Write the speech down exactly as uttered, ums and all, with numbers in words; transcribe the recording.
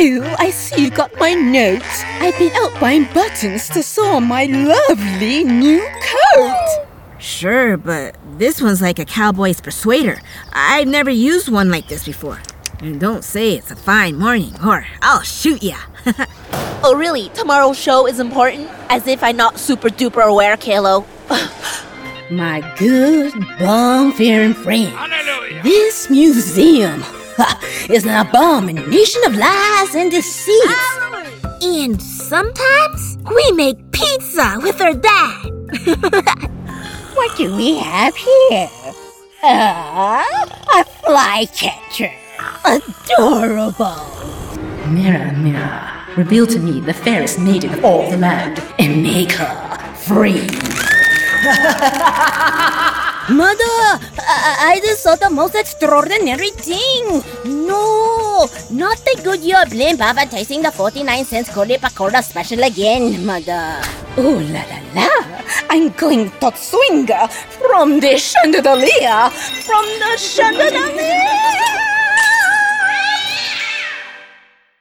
Oh, I see you got my notes. I've been out buying buttons to sew on my lovely new coat. Sure, but this one's like a cowboy's persuader. I've never used one like this before. And don't say it's a fine morning, or I'll shoot ya. Oh, really? Tomorrow's show is important? As if I'm not super duper aware, Kalo. My good, bomb-fearing friend. Hallelujah. This museum is an abomination of lies and deceit. And sometimes we make pizza with our dad. What do we have here? Ah, a flycatcher. Adorable. Mirror, mirror, reveal to me the fairest maiden of all the land and make her free. Mother, I, I just saw the most extraordinary thing. No, not the good year blame Baba tasting the forty-nine cents Cody Pacoda special again, Mother. Oh, la la la. I'm going to swing from the chandelier, from the chandelier.